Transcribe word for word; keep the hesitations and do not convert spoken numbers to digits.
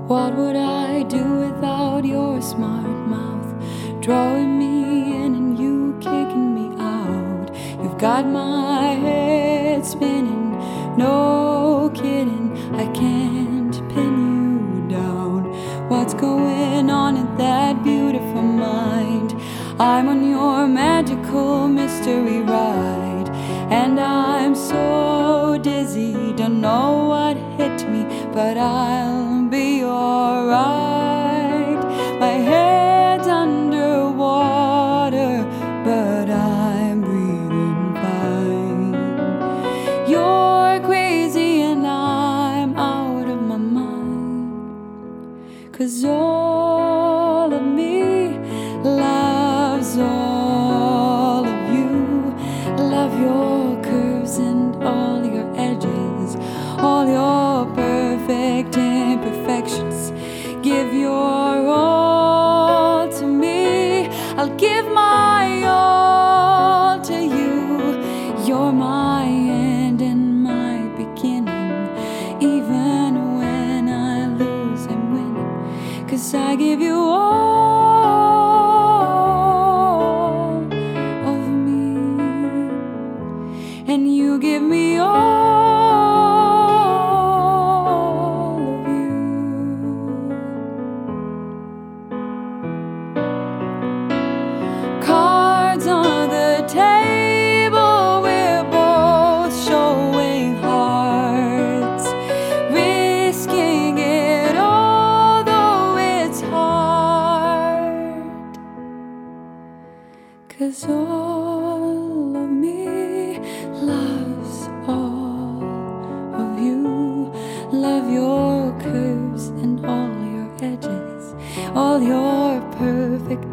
What would I do without your smart mouth, drawing me in and you kicking me out? You've got my head spinning, no kidding, I can't pin you down. What's going on in that beautiful mind? I'm on your magical mystery ride, and I'm so dizzy, don't know what hit me, but I'll be alright. My head's underwater, but I'm breathing fine. You're crazy and I'm out of my mind, 'cause all of me loves all of you. Love your curves and all your edges, all your perfect imperfections. Give your all to me, I'll give my all to you. You're my end and my beginning, even when I lose I'm winning, 'cause I give you all of me, and you give me all of you. Cards on the table, we're both showing hearts, risking it all, though it's hard. 'Cause all of me loves all of you. Love your curves and all your edges, all your perfect